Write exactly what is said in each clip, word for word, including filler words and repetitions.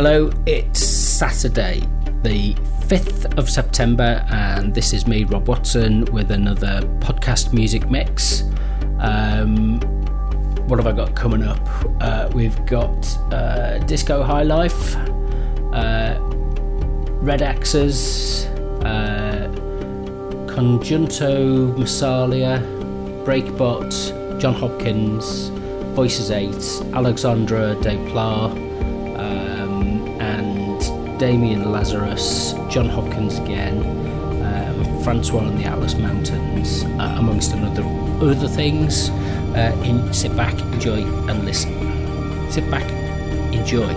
Hello, it's Saturday, the fifth of September, and this is me, Rob Watson, with another podcast music mix. Um, what have I got coming up? Uh, we've got uh, Disco High Life, uh, Red Axes, uh, Conjunto Massalia, Breakbot, John Hopkins, Voices eight, Alexandra Desplat, Damien Lazarus, John Hopkins again, um, Francois and the Atlas Mountains, uh, amongst another other things. Uh, in, sit back, enjoy, and listen. Sit back, enjoy.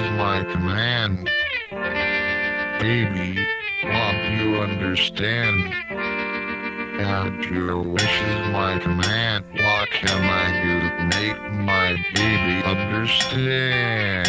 is my command. Baby, won't you understand? And your wish is my command. What can I do to make my baby understand?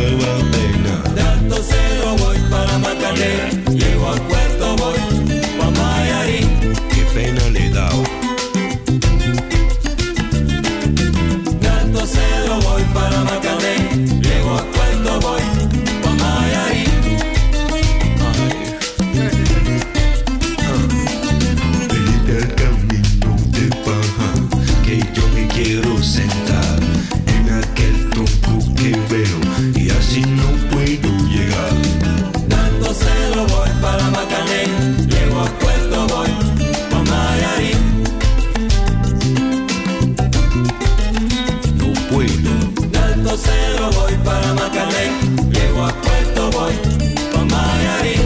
daba pena. De Alto Cedro voy para Macané, llego a Puerto voy pa' Mayarí. Qué pena le daba. De Alto Cedro voy para Macané, llego a Puerto voy pa' Mayarí. Vete al camino de paja, que yo me quiero sentar en aquel tronco que veo y así no puedo llegar. De Alto Cedro voy para Macané, llego a Puerto voy pa' Mayarí. No puedo. De Alto Cedro voy para Macané, llego a Puerto voy pa' Mayarí.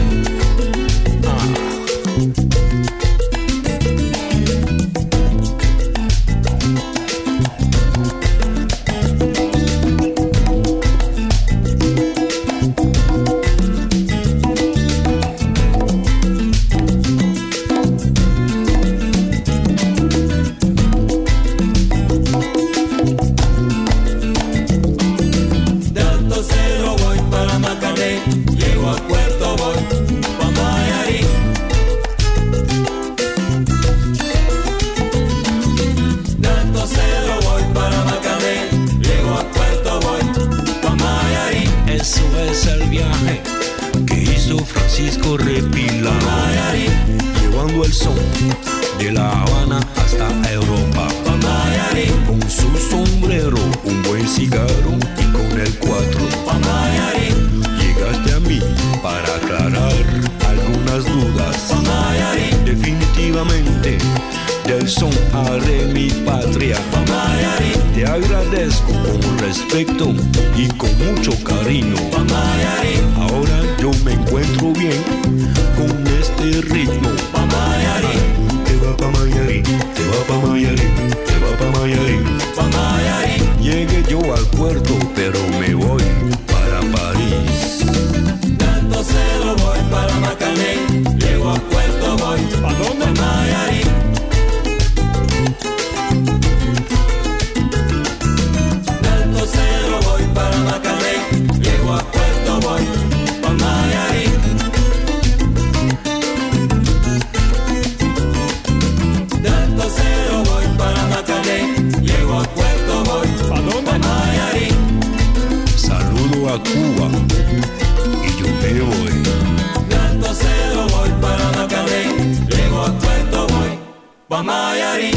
De Alto Cedro voy para Macané, llego a Puerto voy pa' Mayarí. De Alto Cedro voy para Macané, llego a Puerto voy pa' Mayarí. Eso es el viaje que hizo Francisco Repilado, Mayarí, llevando el son de La Habana hasta Europa. pa' Mayarí, Con su sombrero, un buen cigarro y con el cuatro. pa' Mayarí, Llegaste a mí para aclarar algunas dudas. pa' Mayarí, Definitivamente del son haré mi patria. pa' Mayarí, Te agradezco con respeto y con mucho cariño. pa' Mayarí, Ahora yo me encuentro bien con este ritmo. pa' Mayarí, Te va pa' Mayarí, te va pa' Mayarí, te va pa' Mayarí. pa' Mayarí. Llegué yo al puerto, pero me voy para París. De Alto Cedro voy para Macané, llego a Puerto voy pa' dónde? Pa' Mayarí. De Alto Cedro voy para Macané, llego a Puerto voy pa' Mayarí. De Alto Cedro voy para Macané, llego a Puerto voy pa' dónde? Pa' Mayarí. Saludo a Cuba y yo me voy. De Alto Cedro voy para Macané, llego a Puerto voy pa' Mayarí.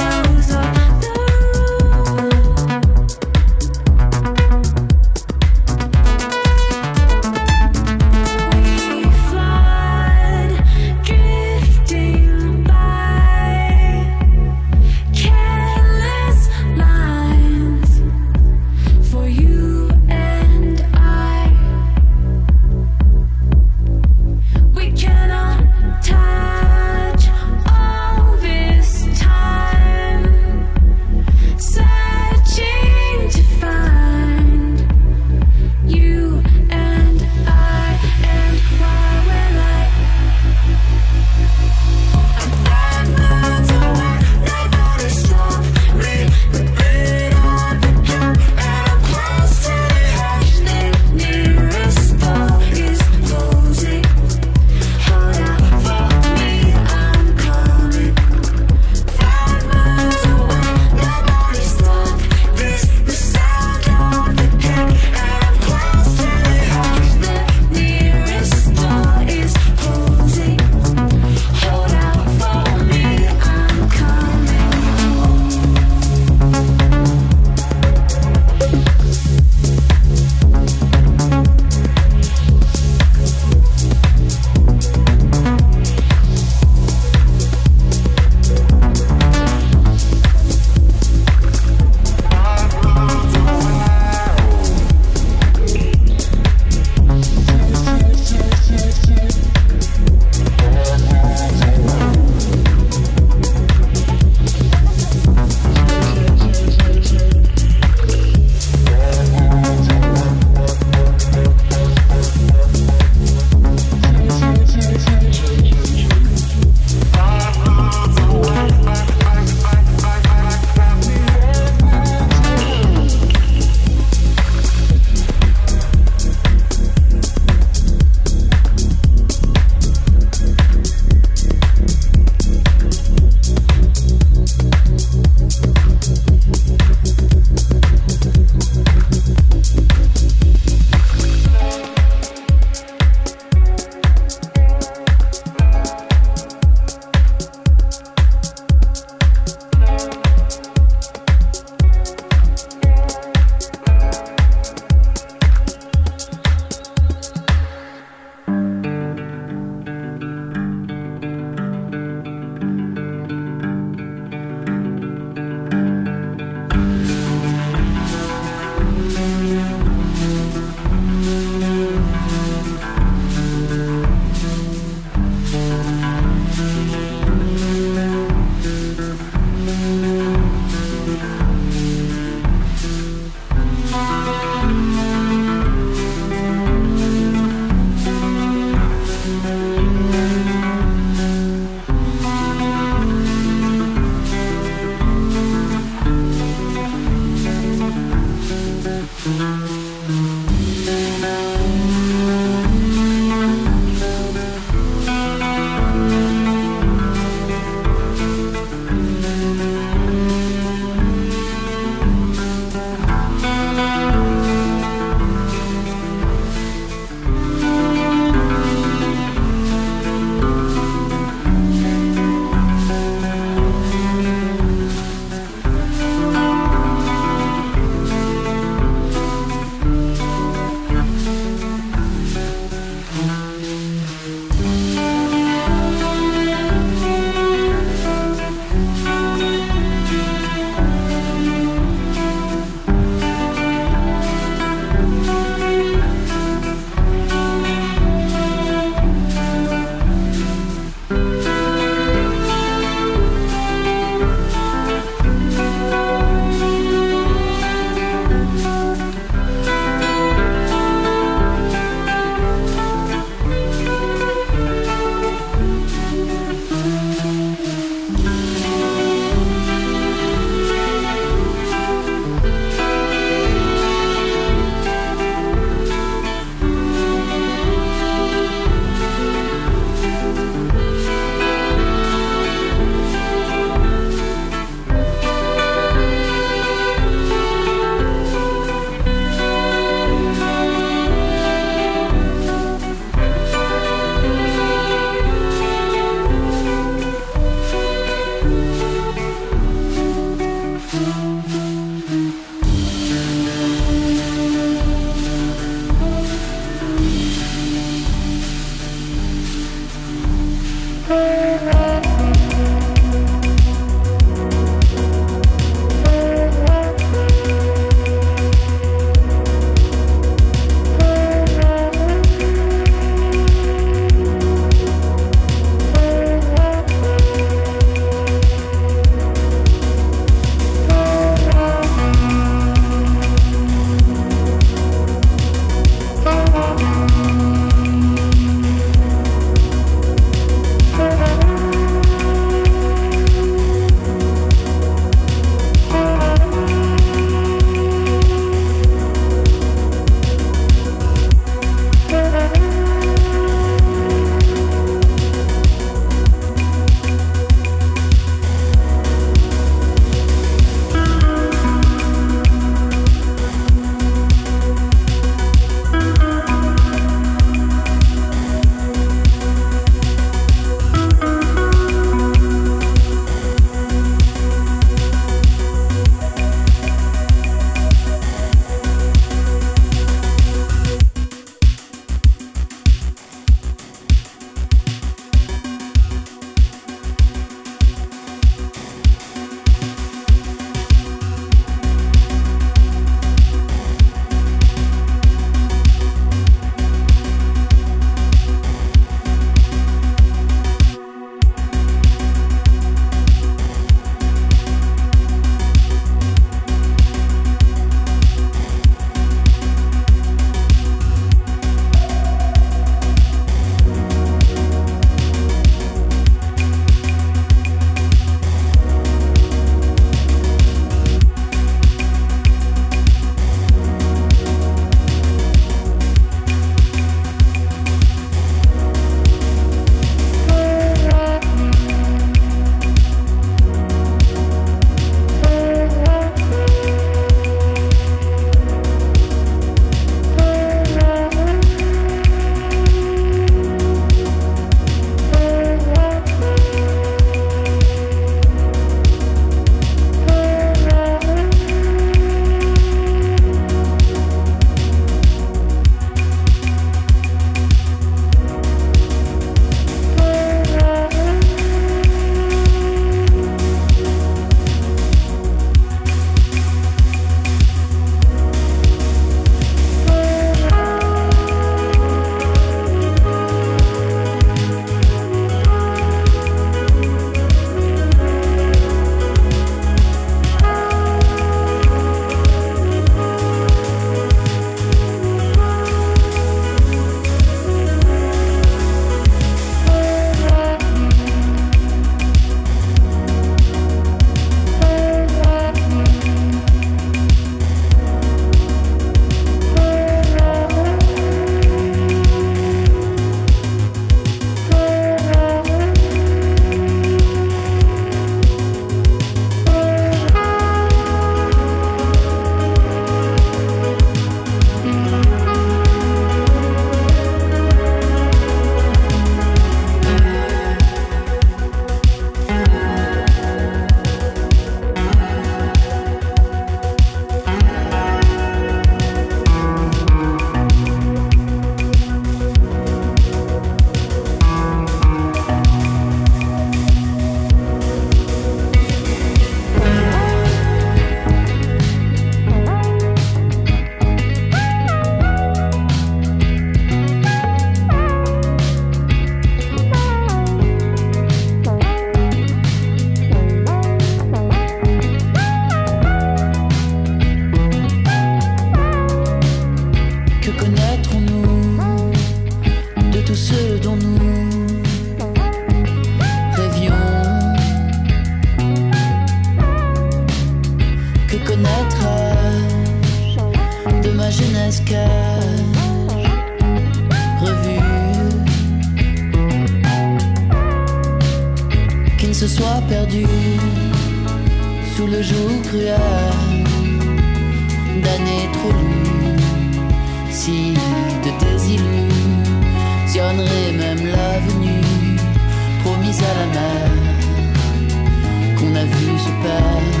se soit perdu sous le joug cruel d'années trop lues, si de désillusionnerait même l'avenue promise à la mer qu'on a vu se perdre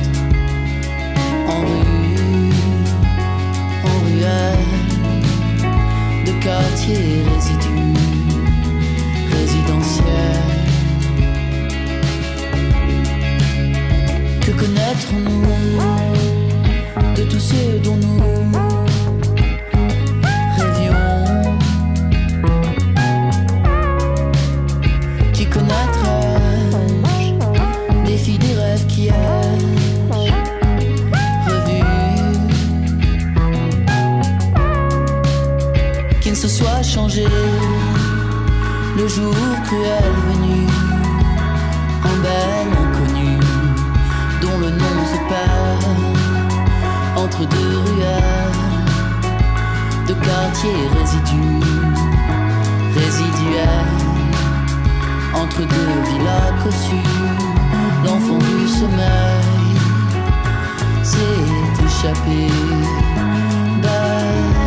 en rue, en ruelle de quartiers résidus résidentiels. Que connaîtrons-nous de tous ceux dont nous rêvions? Qui connaîtrai-je des filles, des rêves qui ai-je revus, qui ne se soit changé le jour cruel venu en belle inconnue dont le nom se perd entre deux ruelles de quartiers résidus, résiduels, entre deux villas cossues. L'enfant du sommeil s'est échappé d'elle.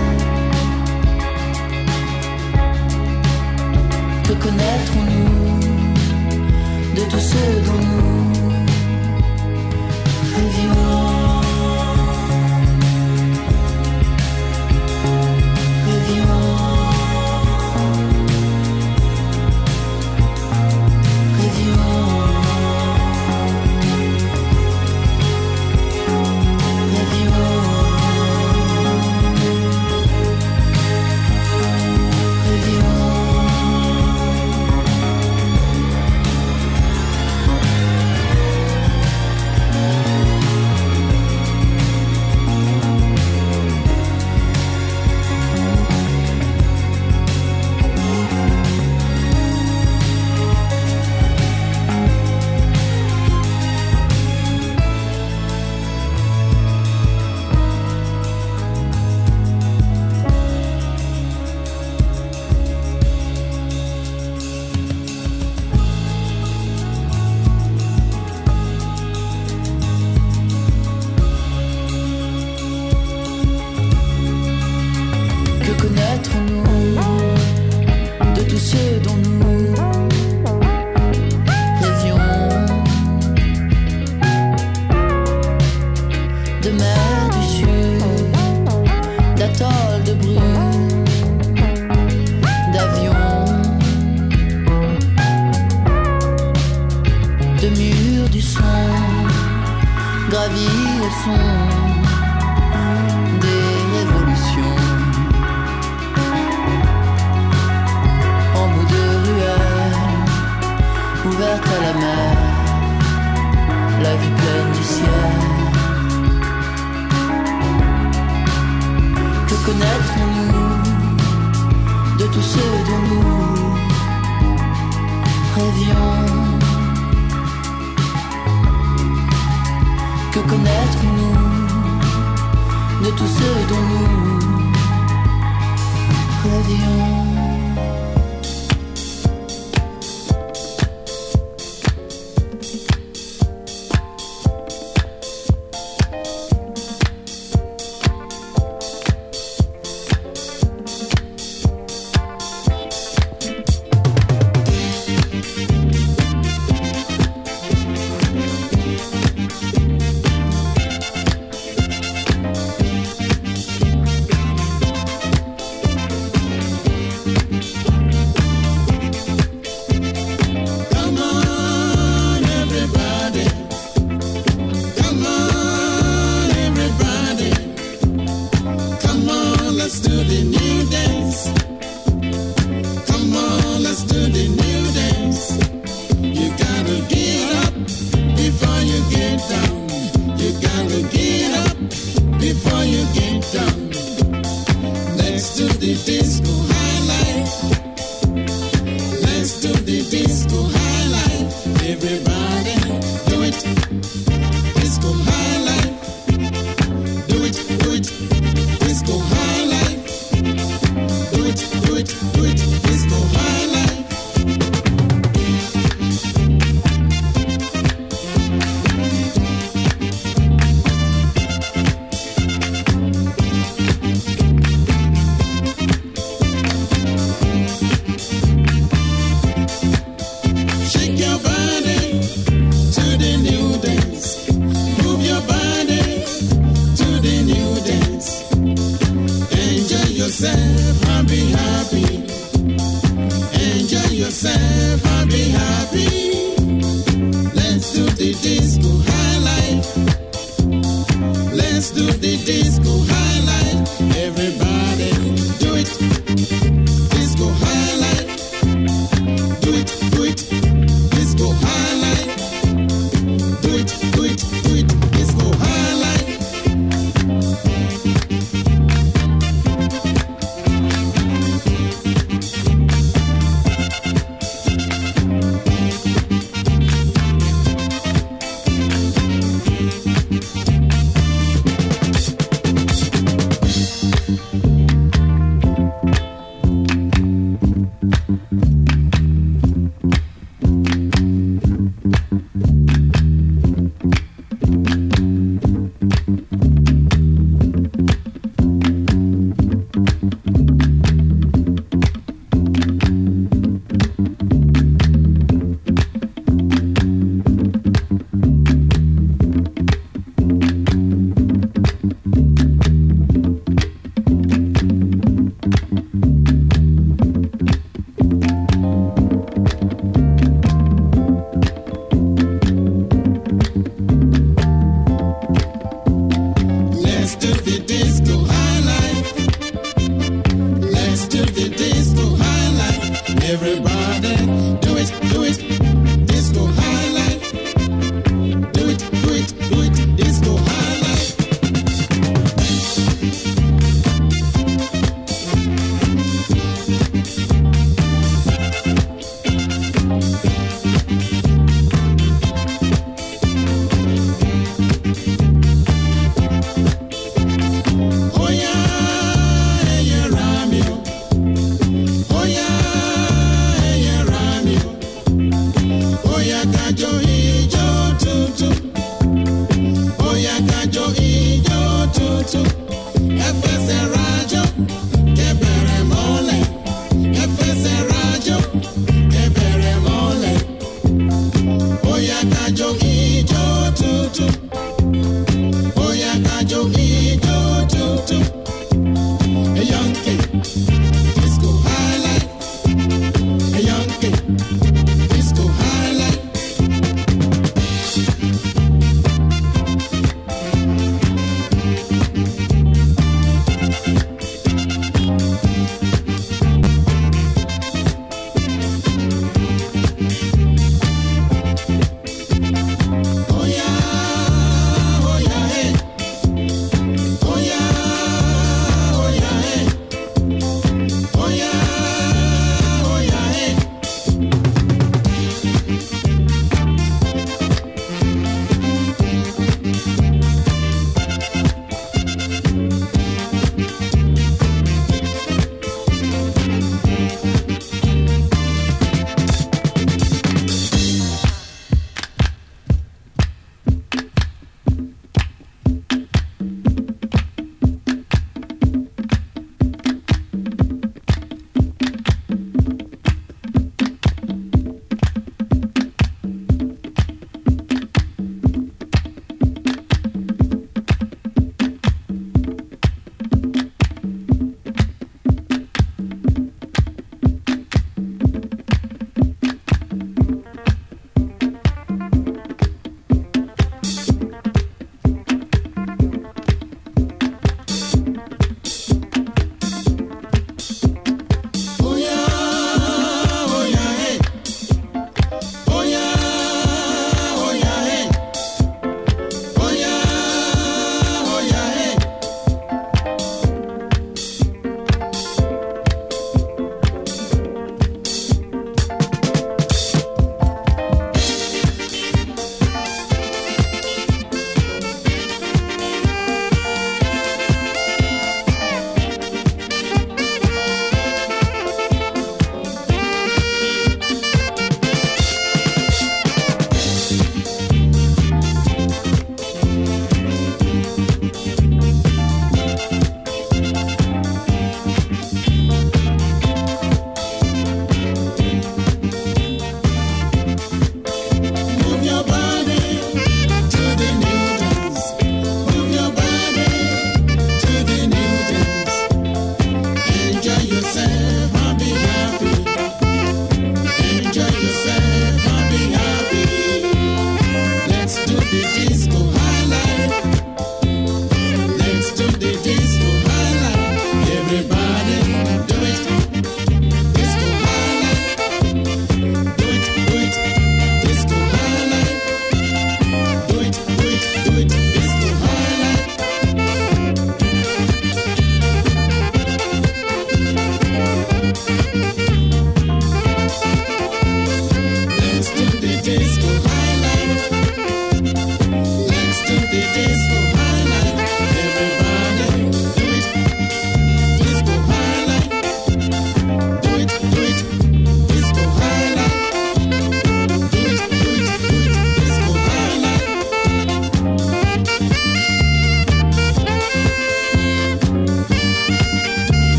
Que connaîtrons-nous de tous ceux dont nous rêvions?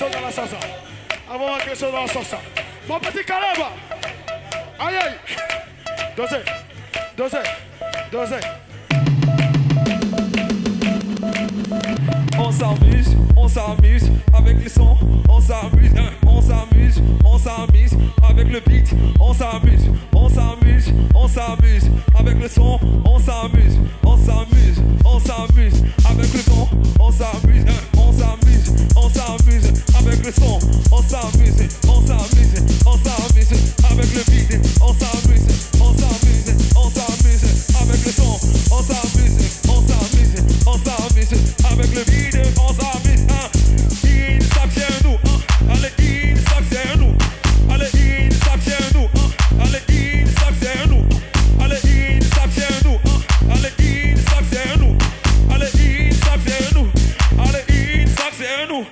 chose dans la salsa. Avant quelque chose dans la salsa. Mon petit Caleb. Aïe aïe. Dosez. Dosez. Dosez. On s'amuse, on s'amuse avec les sons, on s'amuse, hein, on s'amuse, on s'amuse avec le beat, on s'amuse, on s'amuse, on s'amuse avec le son, on s'amuse, on s'amuse, on s'amuse avec le son, on s'amuse, hein, on s'amuse, on s'amuse avec le son, on s'amuse, on s'amuse, on s'amuse avec le beat, on s'amuse, on s'amuse, on s'amuse avec le son, on s'amuse, on s'amuse, on s'amuse avec le beat, on s'amuse, hein. Il sac chez nous, hein. Allez, il sac chez nous. Allez, il sac chez nous, hein. Allez, il sac chez nous. Allez, il sac chez nous, hein. Allez, il sac chez nous. Allez, il sac chez nous. Allez, il sac chez nous.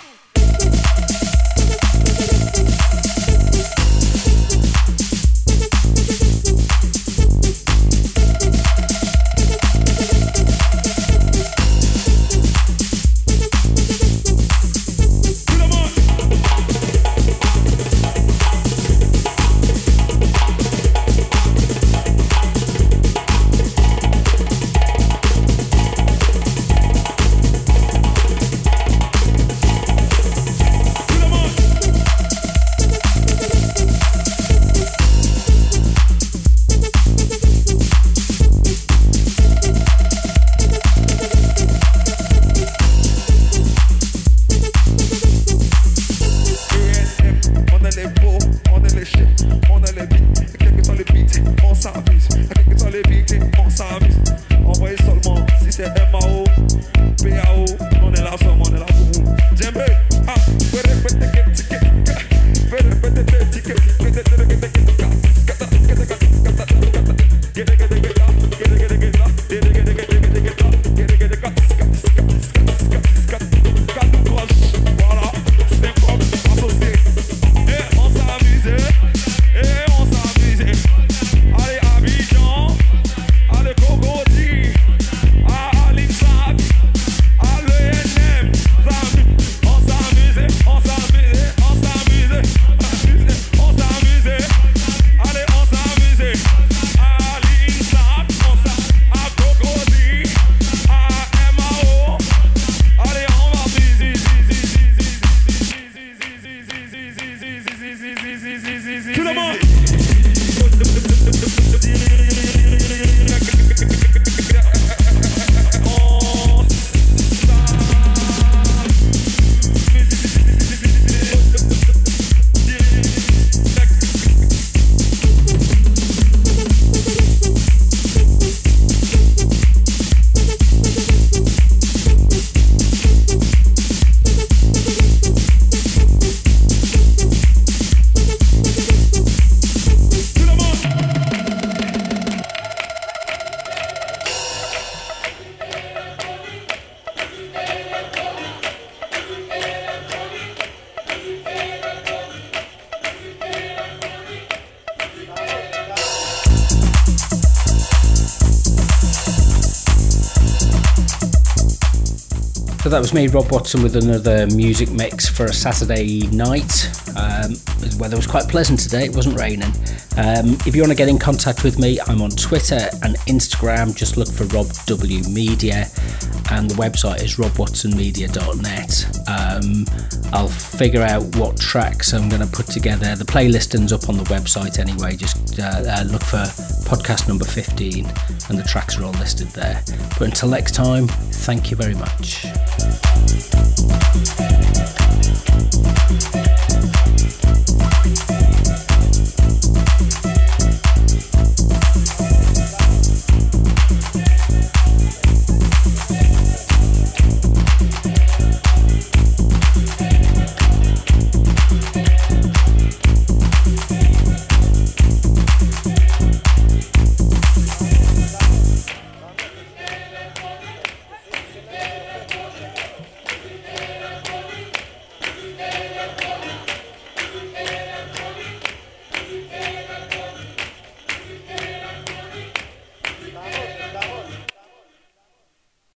So that was me, Rob Watson, with another music mix for a Saturday night. Um, the weather was quite pleasant today, it wasn't raining. Um, if you want to get in contact with me, I'm on Twitter and Instagram, just look for Rob W Media, and the website is rob watson media dot net. Um, I'll figure out what tracks I'm going to put together. The playlisting's up on the website anyway, just uh, uh, look for podcast number fifteen and the tracks are all listed there. But until next time, thank you very much.